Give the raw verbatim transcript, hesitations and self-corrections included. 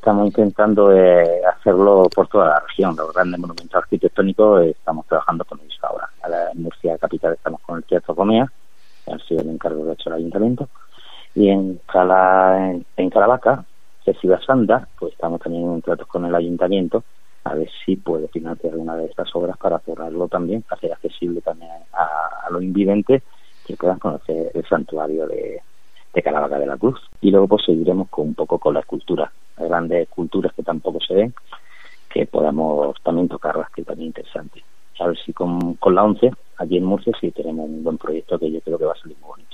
estamos intentando eh, hacerlo por toda la región. Los grandes monumentos arquitectónicos eh, estamos trabajando con ellos ahora. Ahora en Murcia capital estamos con el Teatro Romea, que ha sido el encargo que ha hecho el ayuntamiento, y en Cala, en, en Caravaca, que es Ciudad Santa, pues estamos también en tratos con el ayuntamiento a ver si puede financiar una de estas obras para cerrarlo también, hacer accesible también a, a los invidentes que puedan conocer el santuario de, de Caravaca de la Cruz. Y luego pues seguiremos con un poco con la escultura, las grandes esculturas que tampoco se ven, que podamos también tocarlas, que también es interesante. A ver si con, con la ONCE, aquí en Murcia, sí tenemos un buen proyecto que yo creo que va a salir muy bonito.